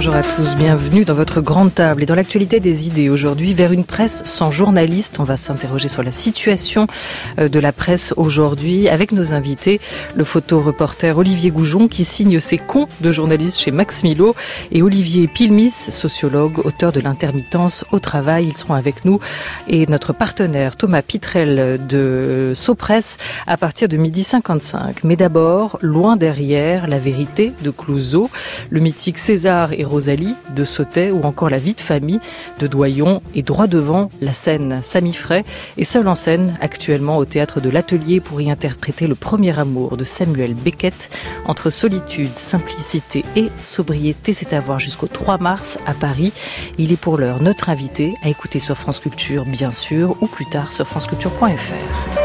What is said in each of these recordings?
Bonjour à tous, bienvenue dans votre grande table et dans l'actualité des idées. Aujourd'hui, vers une presse sans journalistes, on va s'interroger sur la situation de la presse aujourd'hui avec nos invités, le photoreporter Olivier Goujon qui signe ses cons de journalistes chez Max Milo et Olivier Pilmis, sociologue, auteur de l'intermittence au travail. Ils seront avec nous et notre partenaire Thomas Pitrel de Sopresse à partir de 12h55. Mais d'abord, loin derrière, la vérité de Clouzot, le mythique César et Rosalie de Sautet ou encore La vie de famille de Doyon et droit devant la scène. Samy Frey est seul en scène actuellement au théâtre de l'Atelier pour y interpréter le premier amour de Samuel Beckett. Entre solitude, simplicité et sobriété, c'est à voir jusqu'au 3 mars à Paris. Il est pour l'heure notre invité à écouter sur France Culture bien sûr ou plus tard sur franceculture.fr.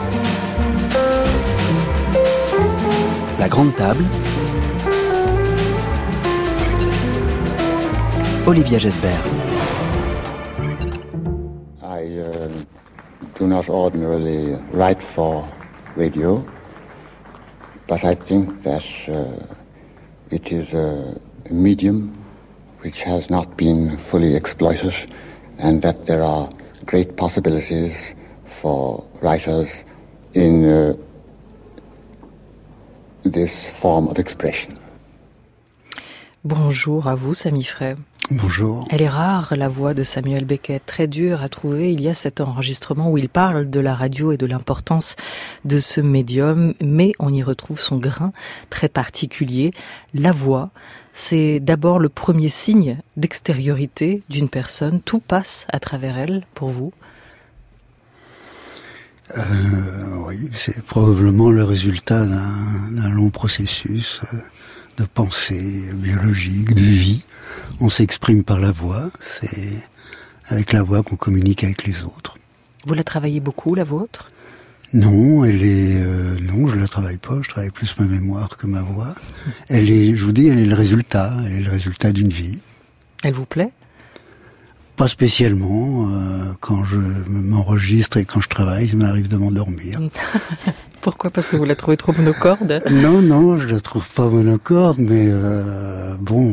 La grande table. Olivia Gesbert. I do not ordinarily write for radio, but I think that it is a medium which has not been fully exploited and that there are great possibilities for writers in this form of expression. Bonjour à vous, Samy Frey. Bonjour. Elle est rare, la voix de Samuel Beckett, très dure à trouver. Il y a cet enregistrement où il parle de la radio et de l'importance de ce médium, mais on y retrouve son grain très particulier. La voix, c'est d'abord le premier signe d'extériorité d'une personne. Tout passe à travers elle, pour vous ? Oui, c'est probablement le résultat d'un long processus de pensée biologique, de vie. On s'exprime par la voix, c'est avec la voix qu'on communique avec les autres. Vous la travaillez beaucoup, la vôtre ? Non, non, je la travaille pas, je travaille plus ma mémoire que ma voix. Je vous dis, elle est le résultat d'une vie. Elle vous plaît ? Pas spécialement, quand je m'enregistre et quand je travaille, il m'arrive de m'endormir. Pourquoi ? Parce que vous la trouvez trop monocorde ? Non, je la trouve pas monocorde, mais on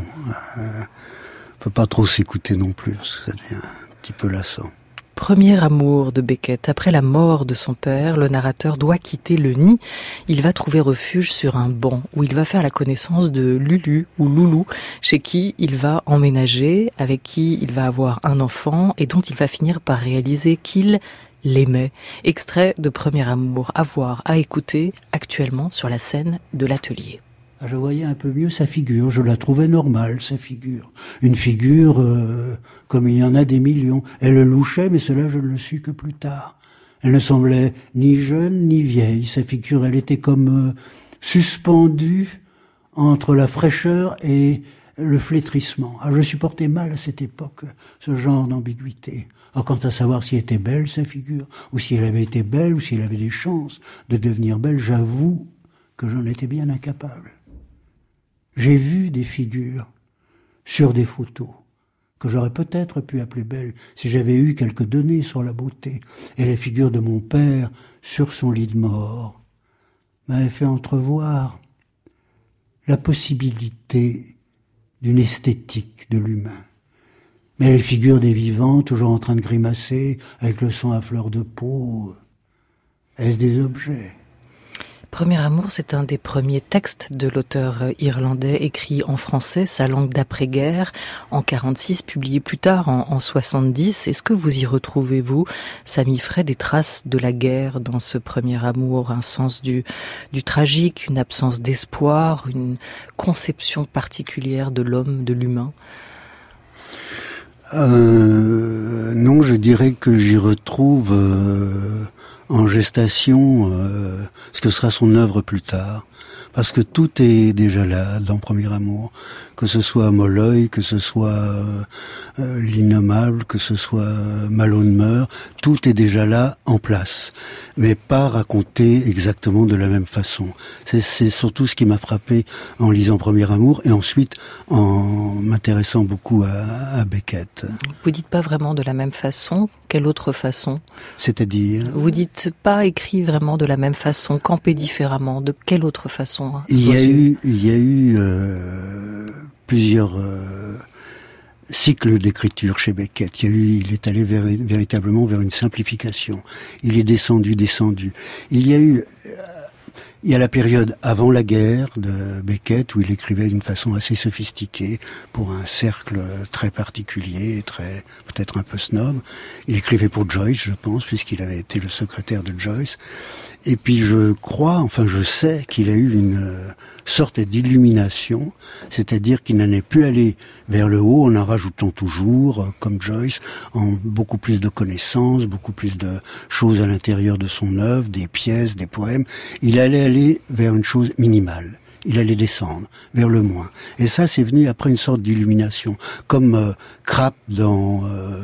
peut pas trop s'écouter non plus, parce que ça devient un petit peu lassant. Premier amour de Beckett. Après la mort de son père, le narrateur doit quitter le nid. Il va trouver refuge sur un banc où il va faire la connaissance de Lulu ou Loulou, chez qui il va emménager, avec qui il va avoir un enfant et dont il va finir par réaliser qu'il l'aimait. Extrait de Premier amour à voir, à écouter actuellement sur la scène de l'Atelier. Je voyais un peu mieux sa figure, je la trouvais normale, sa figure. Une figure comme il y en a des millions. Elle le louchait, mais cela je ne le sus que plus tard. Elle ne semblait ni jeune ni vieille. Sa figure, elle était comme suspendue entre la fraîcheur et le flétrissement. Alors, je supportais mal à cette époque ce genre d'ambiguïté. Alors, quant à savoir si elle était belle, sa figure, ou si elle avait été belle, ou si elle avait des chances de devenir belle, j'avoue que j'en étais bien incapable. J'ai vu des figures sur des photos que j'aurais peut-être pu appeler belles si j'avais eu quelques données sur la beauté. Et les figures de mon père sur son lit de mort m'avaient fait entrevoir la possibilité d'une esthétique de l'humain. Mais les figures des vivants, toujours en train de grimacer, avec le sang à fleur de peau, est-ce des objets ? Premier amour, c'est un des premiers textes de l'auteur irlandais écrit en français, sa langue d'après-guerre, en 46, publié plus tard en 70. Est-ce que vous y retrouvez, vous, Samy Frey, des traces de la guerre dans ce premier amour, un sens du tragique, une absence d'espoir, une conception particulière de l'homme, de l'humain ? Non, je dirais que j'y retrouve en gestation ce que sera son œuvre plus tard. Parce que tout est déjà là dans Premier amour. Que ce soit Molloy, que ce soit L'Innommable, que ce soit Malone meurt, tout est déjà là en place. Mais pas raconté exactement de la même façon. C'est surtout ce qui m'a frappé en lisant Premier amour et ensuite en m'intéressant beaucoup à Beckett. Vous dites pas vraiment de la même façon. Quelle autre façon ? C'est-à-dire ? Vous dites pas écrit vraiment de la même façon, campé différemment. De quelle autre façon ? Il y a eu plusieurs cycles d'écriture chez Beckett. Il est allé véritablement vers une simplification. Il est descendu. Il y a la période avant la guerre de Beckett où il écrivait d'une façon assez sophistiquée pour un cercle très particulier, peut-être un peu snob. Il écrivait pour Joyce, je pense, puisqu'il avait été le secrétaire de Joyce. Et puis je sais qu'il a eu une sorte d'illumination, c'est-à-dire qu'il n'en est plus allé vers le haut en rajoutant toujours, comme Joyce, en beaucoup plus de connaissances, beaucoup plus de choses à l'intérieur de son œuvre, des pièces, des poèmes. Il allait aller vers une chose minimale. Il allait descendre vers le moins. Et ça, c'est venu après une sorte d'illumination, comme Krapp dans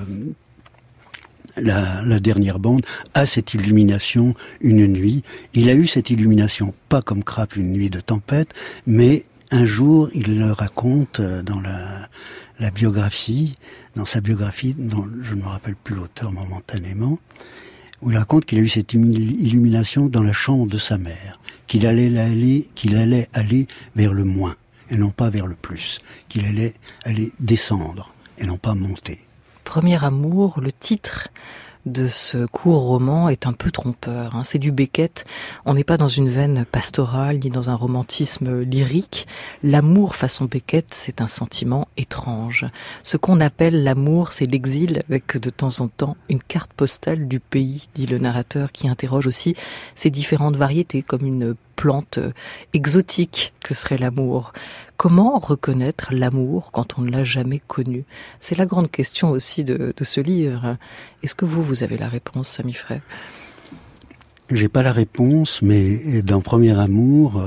la dernière bande a cette illumination une nuit. Il a eu cette illumination, pas comme Krapp une nuit de tempête, mais un jour il le raconte dans la biographie, dans sa biographie, dont je ne me rappelle plus l'auteur momentanément, où il raconte qu'il a eu cette illumination dans la chambre de sa mère, qu'il allait aller vers le moins et non pas vers le plus, qu'il allait aller descendre et non pas monter. Premier amour, le titre de ce court roman est un peu trompeur. C'est du Beckett. On n'est pas dans une veine pastorale ni dans un romantisme lyrique. L'amour façon Beckett, c'est un sentiment étrange. Ce qu'on appelle l'amour, c'est l'exil avec de temps en temps une carte postale du pays, dit le narrateur, qui interroge aussi ces différentes variétés comme une plante exotique que serait l'amour. Comment reconnaître l'amour quand on ne l'a jamais connu? C'est la grande question aussi de ce livre. Est-ce que vous avez la réponse, Samy Frey? J'ai pas la réponse, mais dans Premier Amour,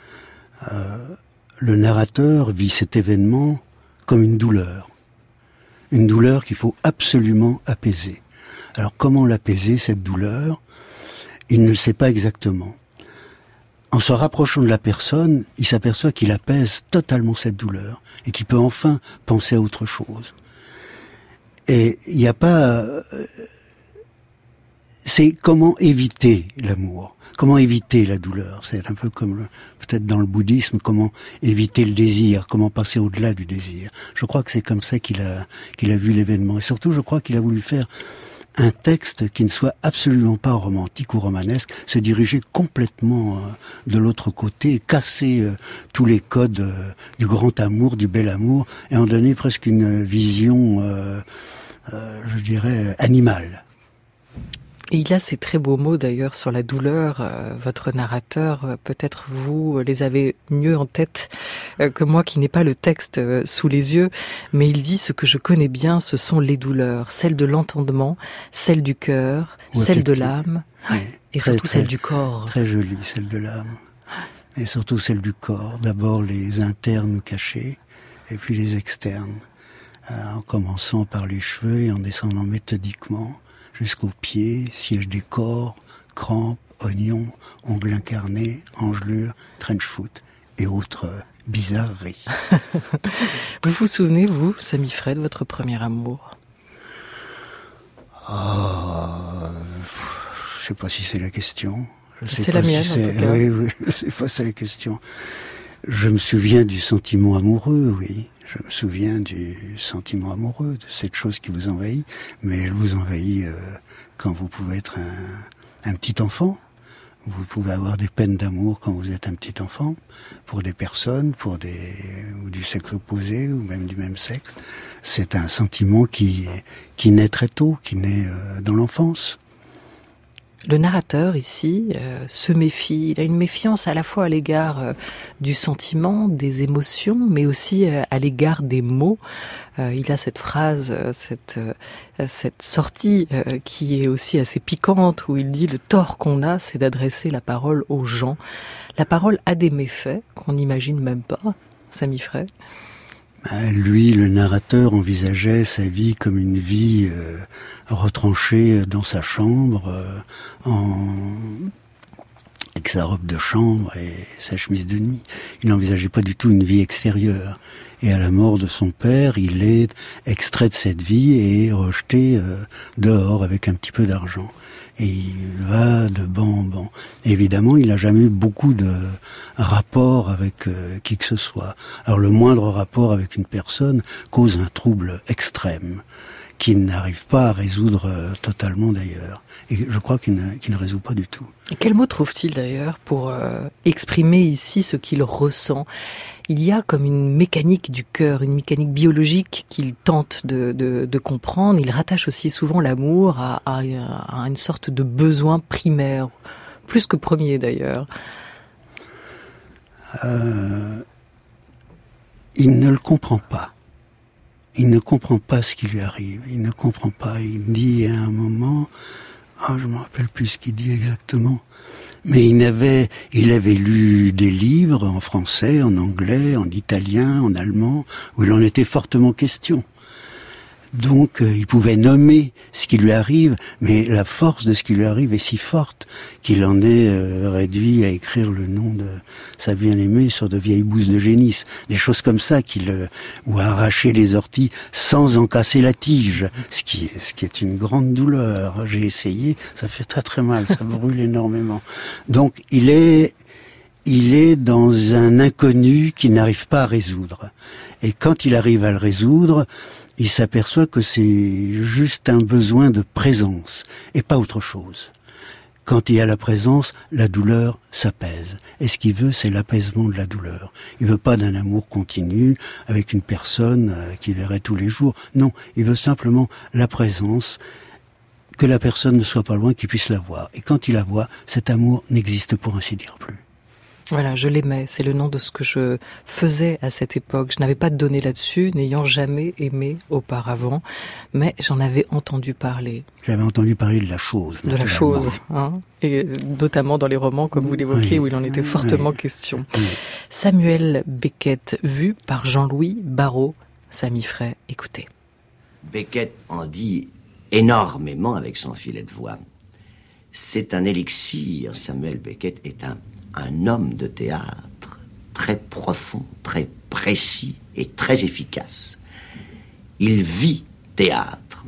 le narrateur vit cet événement comme une douleur qu'il faut absolument apaiser. Alors comment l'apaiser, cette douleur? Il ne le sait pas exactement. En se rapprochant de la personne, il s'aperçoit qu'il apaise totalement cette douleur et qu'il peut enfin penser à autre chose. Et il n'y a pas... C'est comment éviter l'amour, comment éviter la douleur. C'est un peu comme peut-être dans le bouddhisme, comment éviter le désir, comment passer au-delà du désir. Je crois que c'est comme ça qu'il a vu l'événement. Et surtout, je crois qu'il a voulu faire un texte qui ne soit absolument pas romantique ou romanesque, se diriger complètement de l'autre côté, et casser tous les codes du grand amour, du bel amour, et en donner presque une vision, je dirais, animale. Et il a ces très beaux mots d'ailleurs sur la douleur. Votre narrateur, peut-être vous les avez mieux en tête que moi qui n'ai pas le texte sous les yeux, mais il dit ce que je connais bien, ce sont les douleurs, celles de l'entendement, celles du cœur, celles de l'âme, et surtout celles du corps. Très jolie, celle de l'âme, et surtout celle du corps. D'abord les internes cachés, et puis les externes, en commençant par les cheveux et en descendant méthodiquement jusqu'aux pieds, siège des corps, crampes, oignons, ongles incarnés, engelures, trench foot et autres bizarreries. Vous vous souvenez, vous, Samy Frey, de votre premier amour? Je sais pas si c'est la question. C'est la mienne, en tout cas. Oui, je sais pas si c'est la question. Je me souviens du sentiment amoureux, oui. Je me souviens du sentiment amoureux, de cette chose qui vous envahit, mais elle vous envahit quand vous pouvez être un petit enfant. Vous pouvez avoir des peines d'amour quand vous êtes un petit enfant, pour des personnes, ou du sexe opposé, ou même du même sexe. C'est un sentiment qui naît très tôt, qui naît dans l'enfance. Le narrateur, ici, se méfie. Il a une méfiance à la fois à l'égard du sentiment, des émotions, mais aussi à l'égard des mots. Il a cette phrase, cette sortie qui est aussi assez piquante, où il dit « Le tort qu'on a, c'est d'adresser la parole aux gens ». La parole a des méfaits qu'on n'imagine même pas, Samy Frey. Lui, le narrateur, envisageait sa vie comme une vie retranchée dans sa chambre, avec sa robe de chambre et sa chemise de nuit. Il n'envisageait pas du tout une vie extérieure. Et à la mort de son père, il est extrait de cette vie et rejeté dehors avec un petit peu d'argent. Et il va de banc en banc. Et évidemment, il n'a jamais eu beaucoup de rapport avec qui que ce soit. Alors le moindre rapport avec une personne cause un trouble extrême qu'il n'arrive pas à résoudre totalement d'ailleurs. Et je crois qu'il ne résout pas du tout. Et quel mot trouve-t-il d'ailleurs pour exprimer ici ce qu'il ressent ? Il y a comme une mécanique du cœur, une mécanique biologique qu'il tente de comprendre. Il rattache aussi souvent l'amour à une sorte de besoin primaire, plus que premier d'ailleurs. Il ne le comprend pas. Il ne comprend pas ce qui lui arrive. Il ne comprend pas. Il dit à un moment, je ne me rappelle plus ce qu'il dit exactement, mais il avait lu des livres en français, en anglais, en italien, en allemand, où il en était fortement question. Donc, il pouvait nommer ce qui lui arrive, mais la force de ce qui lui arrive est si forte qu'il en est réduit à écrire le nom de sa bien-aimée sur de vieilles bousses de génisse. Des choses comme ça ou à arracher les orties sans en casser la tige, ce qui est une grande douleur. J'ai essayé, ça fait très très mal, ça brûle énormément. Donc, il est dans un inconnu qu'il n'arrive pas à résoudre. Et quand il arrive à le résoudre, il s'aperçoit que c'est juste un besoin de présence et pas autre chose. Quand il y a la présence, la douleur s'apaise. Et ce qu'il veut, c'est l'apaisement de la douleur. Il veut pas d'un amour continu avec une personne qu'il verrait tous les jours. Non, il veut simplement la présence, que la personne ne soit pas loin, qu'il puisse la voir. Et quand il la voit, cet amour n'existe pour ainsi dire plus. Voilà, je l'aimais, c'est le nom de ce que je faisais à cette époque. Je n'avais pas de données là-dessus, n'ayant jamais aimé auparavant, mais j'en avais entendu parler. J'avais entendu parler de la chose. De la chose, hein, et notamment dans les romans, comme vous l'évoquiez, où il en était fortement question. Oui. Samuel Beckett, vu par Jean-Louis Barrault, Samy Frey, écoutez. Beckett en dit énormément avec son filet de voix. C'est un élixir, Samuel Beckett est un homme de théâtre très profond, très précis et très efficace. Il vit théâtre.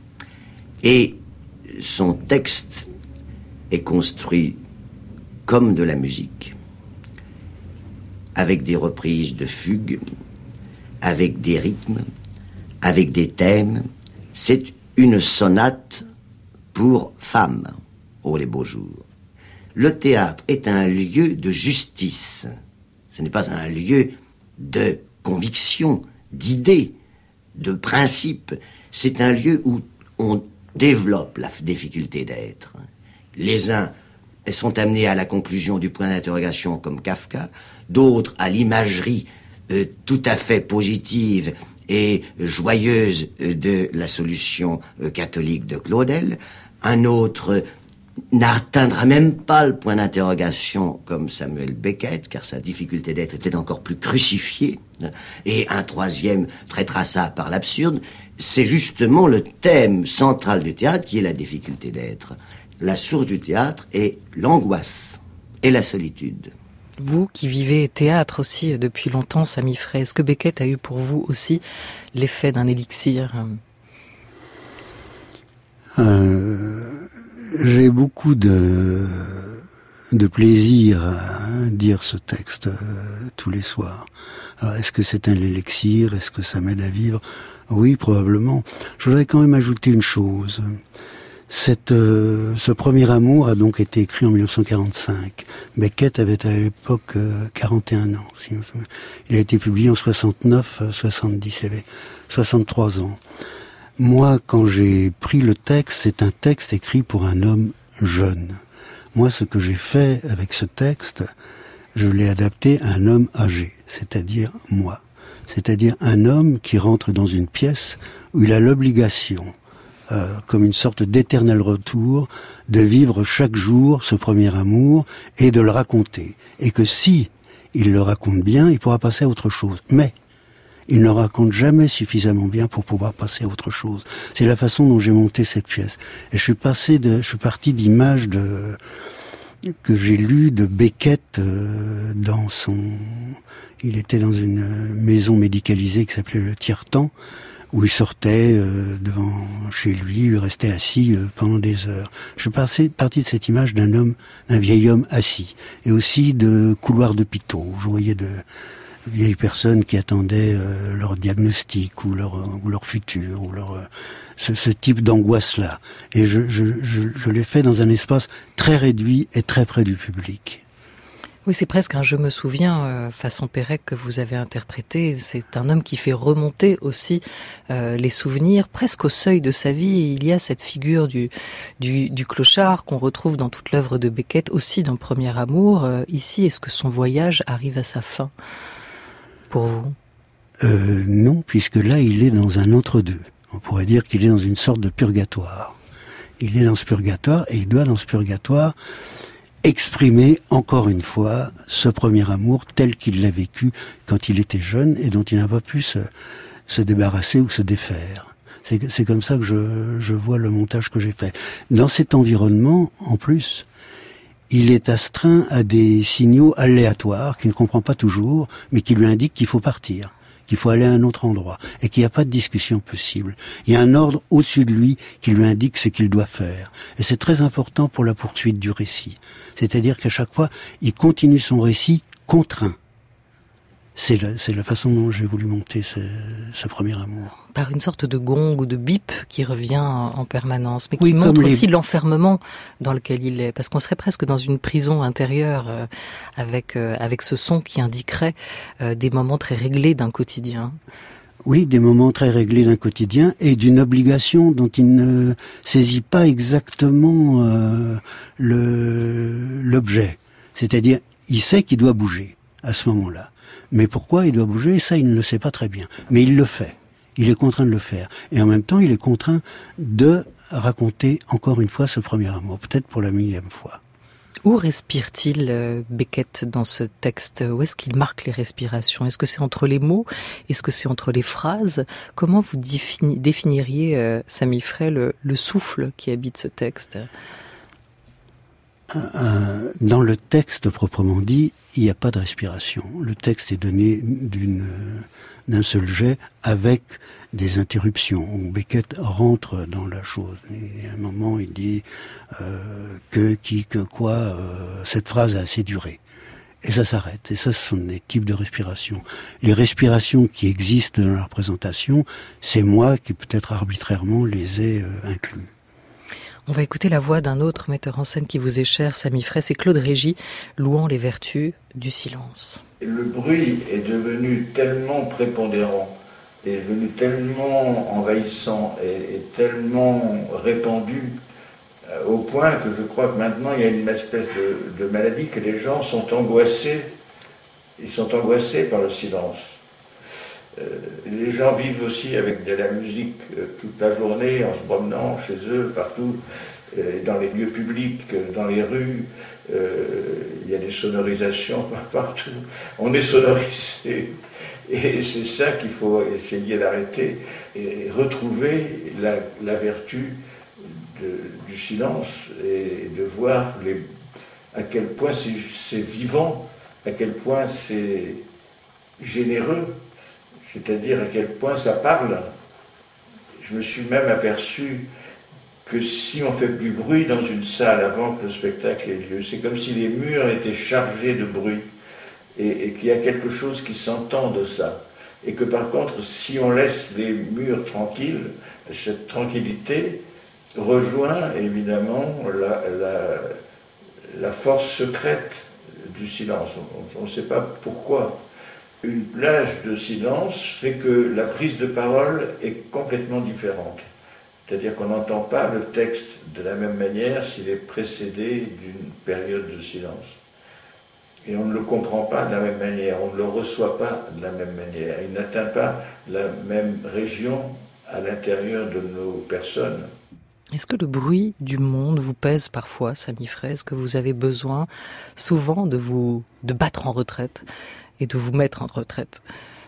Et son texte est construit comme de la musique, avec des reprises de fugues, avec des rythmes, avec des thèmes. C'est une sonate pour femmes, oh les beaux jours. Le théâtre est un lieu de justice. Ce n'est pas un lieu de conviction, d'idées, de principes. C'est un lieu où on développe la difficulté d'être. Les uns sont amenés à la conclusion du point d'interrogation comme Kafka, d'autres à l'imagerie tout à fait positive et joyeuse de la solution catholique de Claudel, un autre n'atteindra même pas le point d'interrogation comme Samuel Beckett, car sa difficulté d'être était encore plus crucifiée, et un troisième traitera ça par l'absurde. C'est justement le thème central du théâtre qui est la difficulté d'être. La source du théâtre est l'angoisse et la solitude. Vous qui vivez théâtre aussi depuis longtemps, Samy Frey, est-ce que Beckett a eu pour vous aussi l'effet d'un élixir ? J'ai beaucoup de plaisir à dire ce texte tous les soirs. Alors, est-ce que c'est un élixir? Est-ce que ça m'aide à vivre? Oui, probablement. Je voudrais quand même ajouter une chose. Ce premier amour a donc été écrit en 1945. Beckett avait à l'époque 41 ans. Il a été publié en 69-70. Il avait 63 ans. Moi, quand j'ai pris le texte, c'est un texte écrit pour un homme jeune. Moi, ce que j'ai fait avec ce texte, je l'ai adapté à un homme âgé, c'est-à-dire moi. C'est-à-dire un homme qui rentre dans une pièce où il a l'obligation, comme une sorte d'éternel retour, de vivre chaque jour ce premier amour et de le raconter. Et que si il le raconte bien, il pourra passer à autre chose. Mais il ne raconte jamais suffisamment bien pour pouvoir passer à autre chose. C'est la façon dont j'ai monté cette pièce. Et je suis parti d'images que j'ai lu de Beckett il était dans une maison médicalisée qui s'appelait le Tiers-Temps, où il sortait devant chez lui, il restait assis pendant des heures. Je suis parti de cette image d'un vieil homme assis, et aussi de couloirs d'hôpitaux, où je voyais de vieilles personnes qui attendaient leur diagnostic ou leur futur, ou ce type d'angoisse-là. Et je l'ai fait dans un espace très réduit et très près du public. Oui, c'est presque un « je me souviens » façon Pérec que vous avez interprété. C'est un homme qui fait remonter aussi les souvenirs, presque au seuil de sa vie. Et il y a cette figure du clochard qu'on retrouve dans toute l'œuvre de Beckett, aussi dans Premier Amour. Ici, est-ce que son voyage arrive à sa fin pour vous ? Non, puisque là, il est dans un entre-deux. On pourrait dire qu'il est dans une sorte de purgatoire. Il est dans ce purgatoire et il doit, dans ce purgatoire, exprimer encore une fois ce premier amour tel qu'il l'a vécu quand il était jeune et dont il n'a pas pu se débarrasser ou se défaire. C'est comme ça que je vois le montage que j'ai fait. Dans cet environnement, en plus, il est astreint à des signaux aléatoires qu'il ne comprend pas toujours, mais qui lui indiquent qu'il faut partir, qu'il faut aller à un autre endroit, et qu'il n'y a pas de discussion possible. Il y a un ordre au-dessus de lui qui lui indique ce qu'il doit faire. Et c'est très important pour la poursuite du récit. C'est-à-dire qu'à chaque fois, il continue son récit contraint. C'est la façon dont j'ai voulu monter ce premier amour. Par une sorte de gong ou de bip qui revient en permanence, mais qui montre aussi l'enfermement dans lequel il est. Parce qu'on serait presque dans une prison intérieure avec ce son qui indiquerait des moments très réglés d'un quotidien. Oui, des moments très réglés d'un quotidien et d'une obligation dont il ne saisit pas exactement l'objet. C'est-à-dire, il sait qu'il doit bouger à ce moment-là. Mais pourquoi il doit bouger, ça, il ne le sait pas très bien. Mais il le fait. Il est contraint de le faire. Et en même temps, il est contraint de raconter encore une fois ce premier amour, peut-être pour la 1000e fois. Où respire-t-il, Beckett, dans ce texte ? Où est-ce qu'il marque les respirations ? Est-ce que c'est entre les mots ? Est-ce que c'est entre les phrases ? Comment vous définiriez, Samy Frey, le souffle qui habite ce texte ? Dans le texte proprement dit, il n'y a pas de respiration. Le texte est donné d'un seul jet avec des interruptions où Beckett rentre dans la chose. Il y a un moment, il dit que, qui, que, quoi. Cette phrase a assez duré. Et ça s'arrête. Et ça, ce sont des types de respiration. Les respirations qui existent dans la représentation, c'est moi qui peut-être arbitrairement les ai inclus. On va écouter la voix d'un autre metteur en scène qui vous est cher, Samy Frey, c'est Claude Régis, louant les vertus du silence. Le bruit est devenu tellement prépondérant, est devenu tellement envahissant et tellement répandu, au point que je crois que maintenant il y a une espèce de maladie, que les gens sont angoissés, ils sont angoissés par le silence. Les gens vivent aussi avec de la musique toute la journée, en se promenant chez eux, partout, dans les lieux publics, dans les rues. Il y a des sonorisations partout. On est sonorisé. Et c'est ça qu'il faut essayer d'arrêter et retrouver la vertu du silence et de voir à quel point c'est vivant, à quel point c'est généreux. C'est-à-dire à quel point ça parle. Je me suis même aperçu que si on fait du bruit dans une salle avant que le spectacle ait lieu, c'est comme si les murs étaient chargés de bruit et qu'il y a quelque chose qui s'entend de ça. Et que par contre, si on laisse les murs tranquilles, cette tranquillité rejoint évidemment la force secrète du silence. On ne sait pas pourquoi. Une plage de silence fait que la prise de parole est complètement différente. C'est-à-dire qu'on n'entend pas le texte de la même manière s'il est précédé d'une période de silence. Et on ne le comprend pas de la même manière, on ne le reçoit pas de la même manière. Il n'atteint pas la même région à l'intérieur de nos personnes. Est-ce que le bruit du monde vous pèse parfois, Samy Frey ? Est-ce que vous avez besoin souvent de battre en retraite et de vous mettre en retraite ?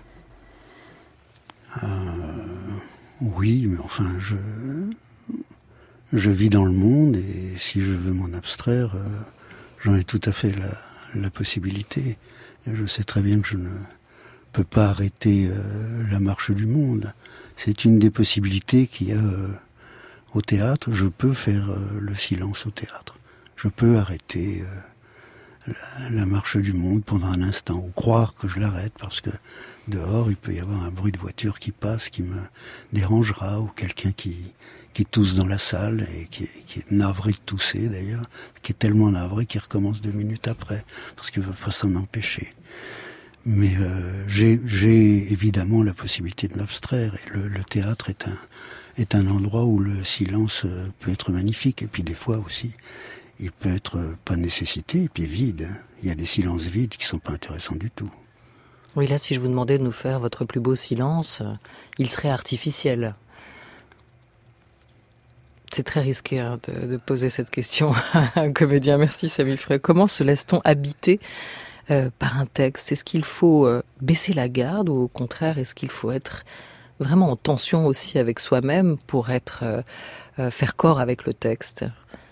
Oui, mais enfin, je vis dans le monde et si je veux m'en abstraire, J'en ai tout à fait la possibilité. Je sais très bien que je ne peux pas arrêter la marche du monde. C'est une des possibilités qu'il y a au théâtre. Je peux faire le silence au théâtre. Je peux arrêter la marche du monde pendant un instant, ou croire que je l'arrête, parce que dehors, il peut y avoir un bruit de voiture qui passe, qui me dérangera, ou quelqu'un qui tousse dans la salle, et qui est navré de tousser d'ailleurs, qui est tellement navré qu'il recommence 2 minutes après, parce qu'il ne veut pas s'en empêcher. Mais j'ai évidemment la possibilité de m'abstraire, et le théâtre est un endroit où le silence peut être magnifique, et puis des fois aussi, il peut être pas nécessité, et puis vide. Il y a des silences vides qui sont pas intéressants du tout. Oui, là, si je vous demandais de nous faire votre plus beau silence, il serait artificiel. C'est très risqué de poser cette question à un comédien. Merci Samy Frey. Comment se laisse-t-on habiter par un texte? Est-ce qu'il faut baisser la garde, ou au contraire, est-ce qu'il faut être vraiment en tension aussi avec soi-même pour faire corps avec le texte?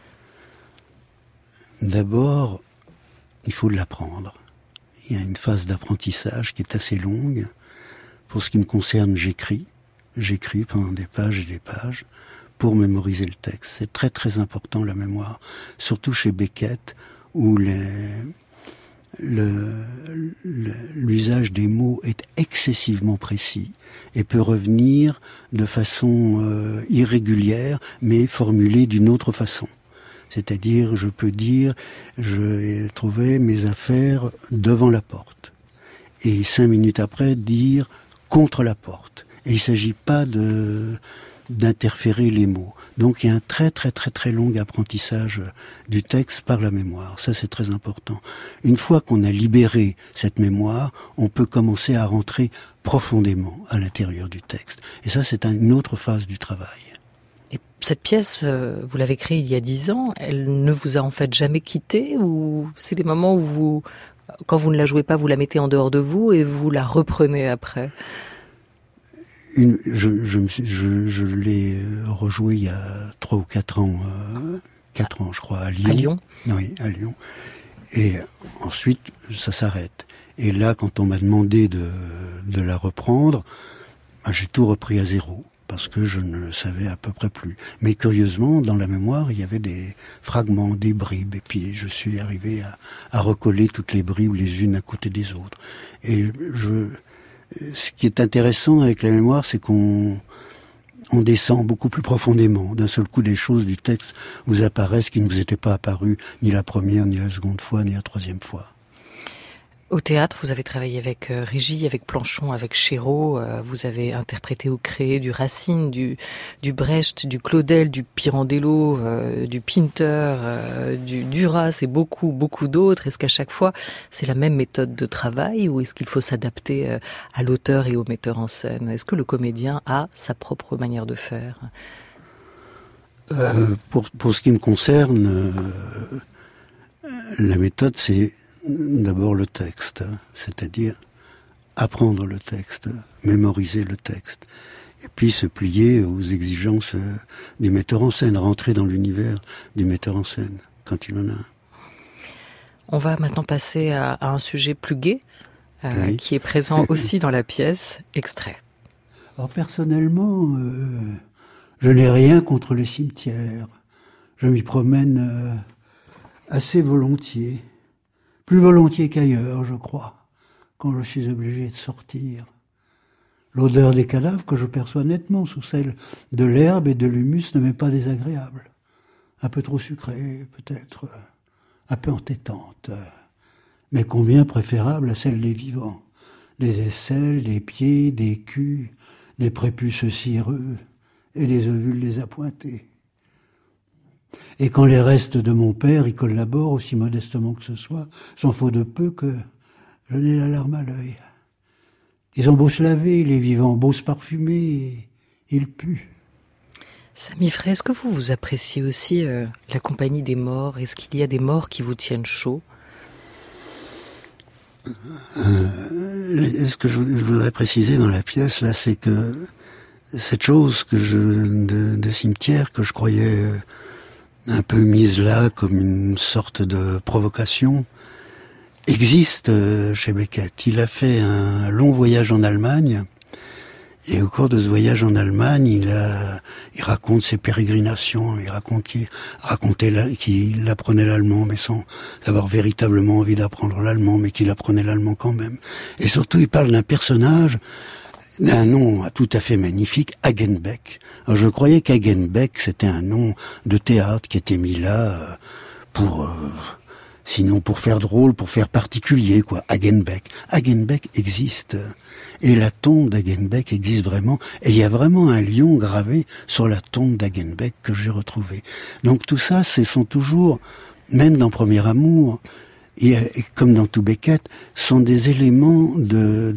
D'abord, il faut l'apprendre. Il y a une phase d'apprentissage qui est assez longue. Pour ce qui me concerne, j'écris pendant des pages et des pages pour mémoriser le texte. C'est très très important, la mémoire, surtout chez Beckett, où l'usage des mots est excessivement précis et peut revenir de façon irrégulière, mais formulé d'une autre façon. C'est-à-dire, je peux dire, j'ai trouvé mes affaires devant la porte. Et 5 minutes après, dire contre la porte. Et il ne s'agit pas d'interférer les mots. Donc il y a un très très très très long apprentissage du texte par la mémoire. Ça, c'est très important. Une fois qu'on a libéré cette mémoire, on peut commencer à rentrer profondément à l'intérieur du texte. Et ça, c'est une autre phase du travail. Et cette pièce, vous l'avez créée il y a 10 ans, elle ne vous a en fait jamais quitté, ou c'est des moments où quand vous ne la jouez pas, vous la mettez en dehors de vous et vous la reprenez après? Je l'ai rejouée il y a 3 ou 4 ans, 4 ans je crois, à Lyon. À Lyon? Oui, à Lyon. Et ensuite, ça s'arrête. Et là, quand on m'a demandé de la reprendre, j'ai tout repris à zéro, parce que je ne le savais à peu près plus. Mais curieusement, dans la mémoire, il y avait des fragments, des bribes, et puis je suis arrivé à recoller toutes les bribes les unes à côté des autres. Et ce qui est intéressant avec la mémoire, c'est qu'on descend beaucoup plus profondément. D'un seul coup, des choses du texte vous apparaissent qui ne vous étaient pas apparues ni la première, ni la seconde fois, ni la troisième fois. Au théâtre, vous avez travaillé avec Régis, avec Planchon, avec Chéreau. Vous avez interprété ou créé du Racine, du Brecht, du Claudel, du Pirandello, du Pinter, du Duras et beaucoup, beaucoup d'autres. Est-ce qu'à chaque fois, c'est la même méthode de travail, ou est-ce qu'il faut s'adapter à l'auteur et au metteur en scène? Est-ce que le comédien a sa propre manière de faire? Pour ce qui me concerne, la méthode, c'est d'abord le texte, c'est-à-dire apprendre le texte, mémoriser le texte, et puis se plier aux exigences du metteur en scène, rentrer dans l'univers du metteur en scène, quand il en a un. On va maintenant passer à un sujet plus gai, oui. Qui est présent aussi dans la pièce. Extrait. Alors personnellement, je n'ai rien contre les cimetières. Je m'y promène assez volontiers. Plus volontiers qu'ailleurs, je crois, quand je suis obligé de sortir. L'odeur des cadavres que je perçois nettement sous celle de l'herbe et de l'humus ne m'est pas désagréable. Un peu trop sucrée, peut-être, un peu entêtante, mais combien préférable à celle des vivants. Des aisselles, des pieds, des culs, des prépuces cireux et des ovules désappointés. Et quand les restes de mon père y collaborent, aussi modestement que ce soit, s'en faut de peu que je n'ai la larme à l'œil. Ils ont beau se laver, les vivants, beau se parfumer, ils puent. Samy Frey, est-ce que vous appréciez aussi la compagnie des morts? Est-ce qu'il y a des morts qui vous tiennent chaud? Ce que je voudrais préciser dans la pièce, là, c'est que cette chose de cimetière que je croyais un peu mise là comme une sorte de provocation, existe chez Beckett. Il a fait un long voyage en Allemagne, et au cours de ce voyage en Allemagne, il raconte ses pérégrinations, il raconte qu'il apprenait l'allemand, mais sans avoir véritablement envie d'apprendre l'allemand, mais qu'il apprenait l'allemand quand même. Et surtout, il parle d'un personnage, d'un nom tout à fait magnifique, Hagenbeck. Alors, je croyais qu'Hagenbeck, c'était un nom de théâtre qui était mis là sinon pour faire drôle, pour faire particulier, quoi. Hagenbeck. Hagenbeck existe. Et la tombe d'Hagenbeck existe vraiment. Et il y a vraiment un lion gravé sur la tombe d'Hagenbeck que j'ai retrouvé. Donc tout ça, ce sont toujours, même dans Premier Amour, et comme dans tout Beckett, sont des éléments de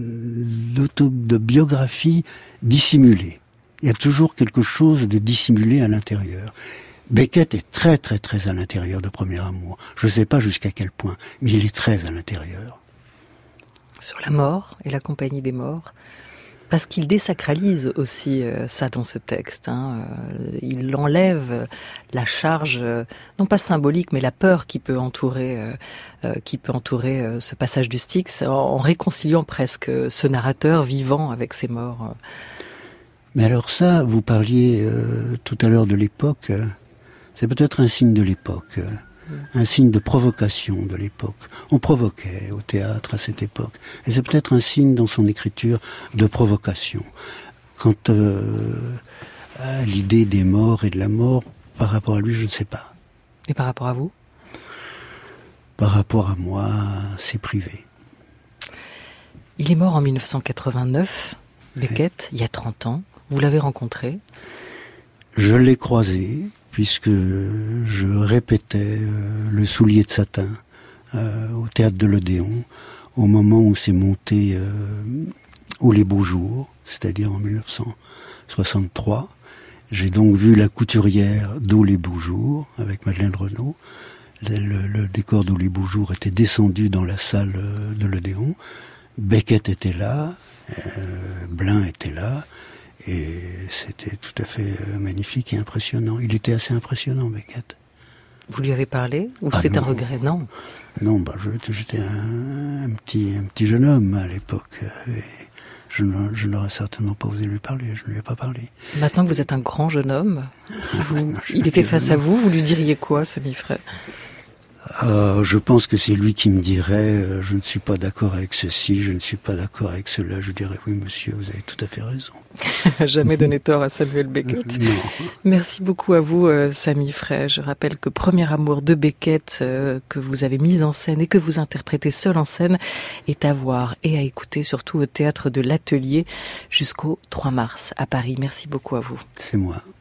biographie dissimulée. Il y a toujours quelque chose de dissimulé à l'intérieur. Beckett est très très très à l'intérieur de Premier Amour. Je ne sais pas jusqu'à quel point, mais il est très à l'intérieur. Sur la mort et la compagnie des morts, parce qu'il désacralise aussi ça dans ce texte. Il enlève la charge, non pas symbolique, mais la peur qui peut entourer ce passage du Styx, en réconciliant presque ce narrateur vivant avec ses morts. Mais alors ça, vous parliez tout à l'heure de l'époque. C'est peut-être un signe de l'époque, un signe de provocation de l'époque. On provoquait au théâtre à cette époque. Et c'est peut-être un signe dans son écriture de provocation. Quant à l'idée des morts et de la mort, par rapport à lui, je ne sais pas. Et par rapport à vous ? Par rapport à moi, c'est privé. Il est mort en 1989, Beckett, il y a 30 ans. Vous l'avez rencontré ? Je l'ai croisé, puisque je répétais le soulier de satin au théâtre de l'Odéon, au moment où s'est monté Où les beaux jours, c'est-à-dire en 1963. J'ai donc vu la couturière d'Où les beaux jours, avec Madeleine Renaud. Le décor d'Où les beaux jours était descendu dans la salle de l'Odéon. Beckett était là, Blin était là, et c'était tout à fait magnifique et impressionnant. Il était assez impressionnant, Beckett. Vous lui avez parlé ou c'est un regret? Non. Non, j'étais un petit jeune homme à l'époque. Et je n'aurais certainement pas osé lui parler. Je ne lui ai pas parlé. Maintenant que vous êtes un grand jeune homme, il était face à vous, vous lui diriez quoi, Samy Frey? Je pense que c'est lui qui me dirait je ne suis pas d'accord avec ceci, je ne suis pas d'accord avec cela. Je dirais oui monsieur, vous avez tout à fait raison. Jamais donné tort à Samuel Beckett. Non. Merci beaucoup à vous Samy Frey. Je rappelle que Premier Amour de Beckett que vous avez mis en scène et que vous interprétez seul en scène est à voir et à écouter surtout au théâtre de l'Atelier jusqu'au 3 mars à Paris. Merci beaucoup à vous. C'est moi.